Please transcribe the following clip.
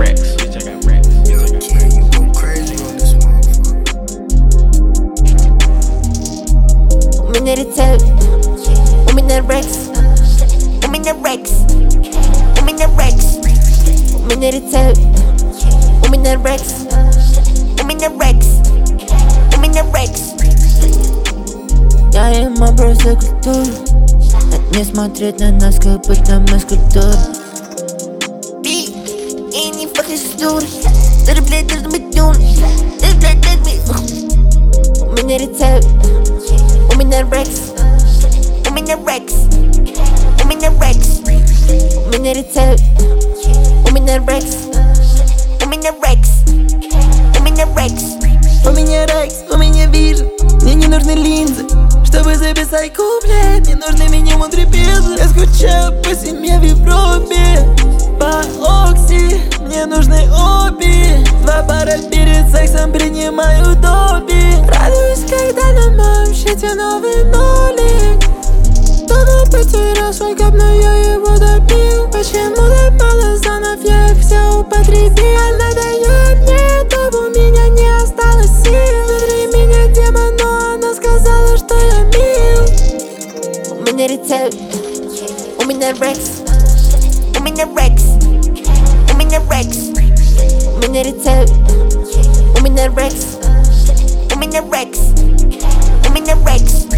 racks. Bitch, I got racks. Yo, kid, you go crazy on this motherfucker. Racks. Racks. Racks. Racks. Я ему просто культуру. Не смотреть на нас, как будто мы скульптура. Би, и не фактистура. Ты, блядь, должен быть дюн. Ты, блядь, дай мне. У меня рецепт. У меня рекс. У меня рекс. У меня рекс. У меня рецепт. У меня рекс. У меня рекс. У меня рекс. У меня рекс, у меня вижу. Мне не нужны линзы, чтобы записать куплет. Не нужны минимум 3 пизы. Я скучаю по семье в Европе. По окси, мне нужны обе. 2 пара перед сексом, принимаю допи. Радуюсь, когда на моем счете новый нолик. Давно потерял свой кап, но я его добил. Почему-то мало занов, я их все употребил. Надоело мне, то у меня не осталось сил. Внутри меня демон, но она сказала, что я мил. У меня рецепт. У меня рекс. У меня рекс. У меня рекс. У меня рецепт. У меня рекс. У меня рекс. У меня рекс.